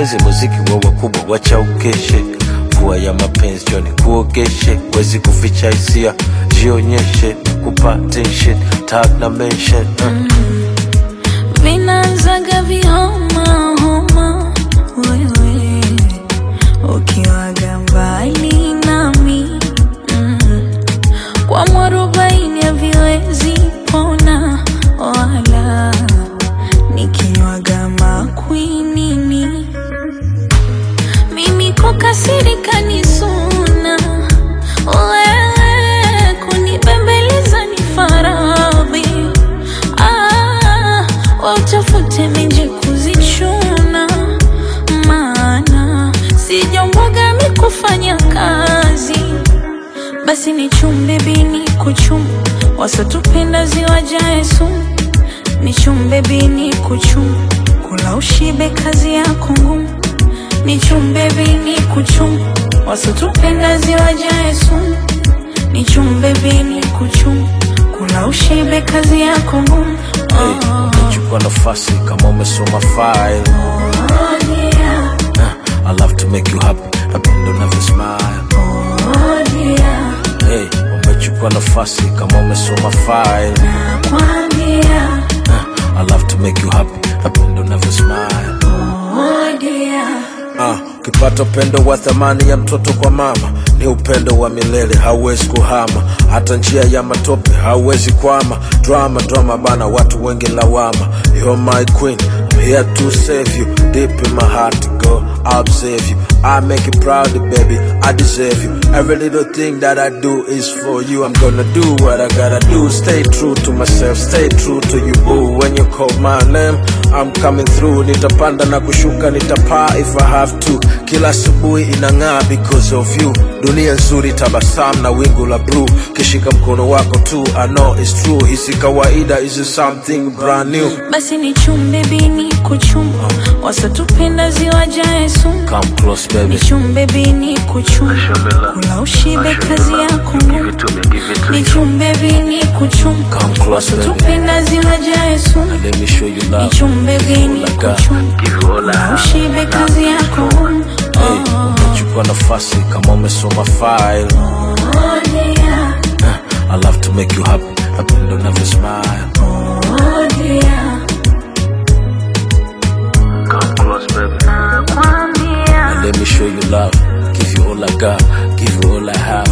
mapenzi muziki wa wakubwa wacha ukeshe. Mvua ya mapenzi joni kuogeshe. Wezi kuficha hisia jionyeshe. Kupa tension tag na mention Vinaanzaga vihoma homa wewe ukiwaga mbali nami Kwa mwarobaini haviwezi pona wala nikinywaga makwinini Mimi kukasirika ni suna wewe kunibembeleza ni faradhi Utafute menje kuzichuna Maana sijombwaga mikufanya kazi Basi ni chumbe bini kuchum Wasatupenda ziwajae sumu Ni chumbe bini kuchum Kula ushibe kazi yako ngumu Ni chumbe bini kuchum Wasatupenda ziwajae sumu Ni chumbe bini kuchum Kula ushibe kazi yako ngumu Umechukua nafasi kama umesoma file yeah. I love to make you happy. Napenda unavyo smile yeah. Hey, umechukua nafasi kama umesoma file Nakwambia I love to make you happy. Napenda unavyo smile yeah. Ukipata upendo wa thamani ya mtoto kwa mama ni upendo wa milele, hauwezi kuhama. Hata njia ya matope hauwezi kwama. Drama bana, watu wengi lawama. You're my queen, I'm here to save you. Deep in my heart, girl, I'll save you. I make you proud, baby, I deserve you. Every little thing that I do is for you. I'm gonna do what I gotta do. Stay true to myself, stay true to you, boo. When you call my name, I'm coming through. Nitapanda na kushuka, nitapaa if I have to. Kila asubuhi inang'aa because of you. Dunia nzuri, tabasamu na wingu la blue. Kishika mkono wako tu, I know it's true. Hisi kawaida, is something brand new. Basi ni chumbe bini kuchum Wasatupenda ziwajae sumu Come close, baby. Ni chumbe bini kuchum Kula ushibe kazi yako ngumu Ni chumbe bini kuchum Come close, baby. Wasatupenda ziwajae sumu Let me show you love. Ni chumbe bini kuchum Kula ushibe kazi yako ngumu Hey, umechukua nafasi kama umesoma file yeah. I love to make you happy. Napenda unavyo smile yeah. Come close, baby. Nakwambia Let me show you love. Give you all I got, give you all I have.